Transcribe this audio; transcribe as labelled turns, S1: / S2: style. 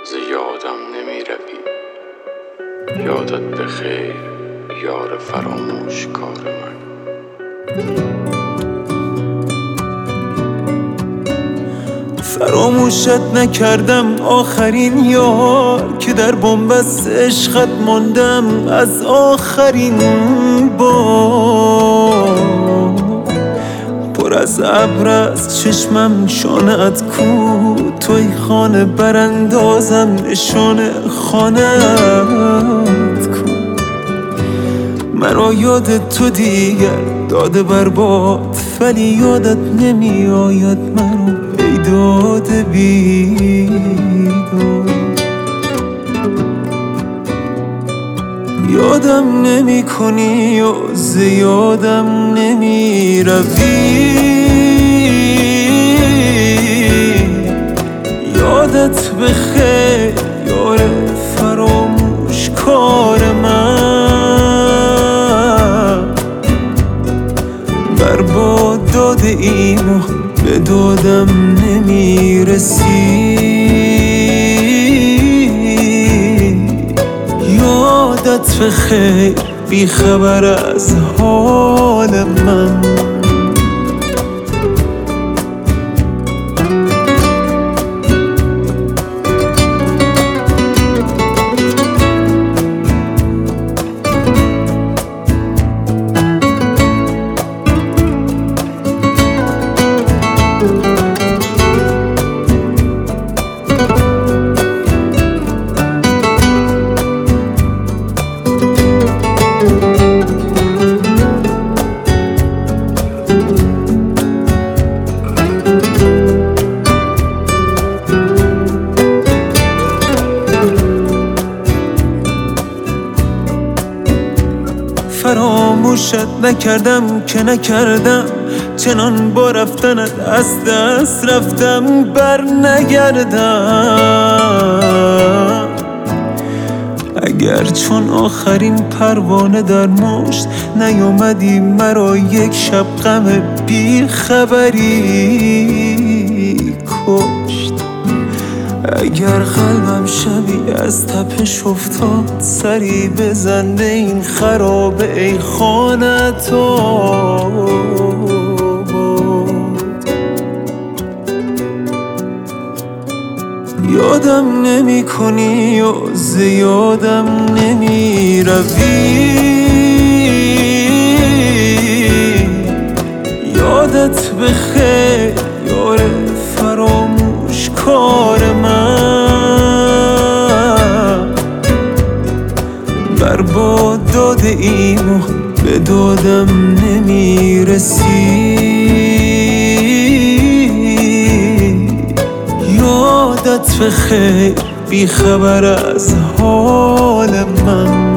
S1: ز یادم نمی روی. یادت بخیر یار فراموشکار من.
S2: فراموشت نکردم آخرین یار که در بنبست عشقت ماندم از آخرین بار. پر از ابر از چشمم شانه‌ات کو، توی خانه براندازم نشانه خانه‌ات کو. مرا یاد تو دیگر داده برباد، ولی یادت نمی آید مرا ای داده بیداد. یادم نمی کنی و ز یادم نمی روی. یادت بخیر یار فراموشکار من. برباد داده ایم و به دادم نمی رسی. یادت بخیر بی خبر از حال من. فراموشت نکردم که نکردم، چنان با رفتنت از دست رفتم بر نگردم. اگر چون آخرین پروانه در مشت نیامدی مرا یک شب غم بی خبری کشت. اگر قلبم شبی از تپش افتاد، سری بزن به این خرابه ای خانت آباد. یادم نمی کنی و ز یادم نمی روی. یادت بخیر یار فراموشکار من. برباد داده ایم و به دادم نمی رسی. یادت بخیر بی خبر از حال من.